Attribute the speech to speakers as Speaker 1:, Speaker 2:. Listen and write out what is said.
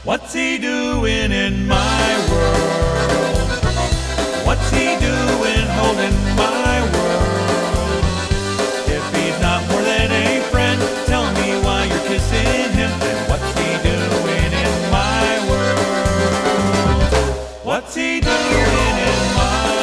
Speaker 1: What's he doing in my world? What's he doing holding my world? If he's not more than a friend, tell me why you're kissing him. And what's he doing in my world? What's he doing in my world?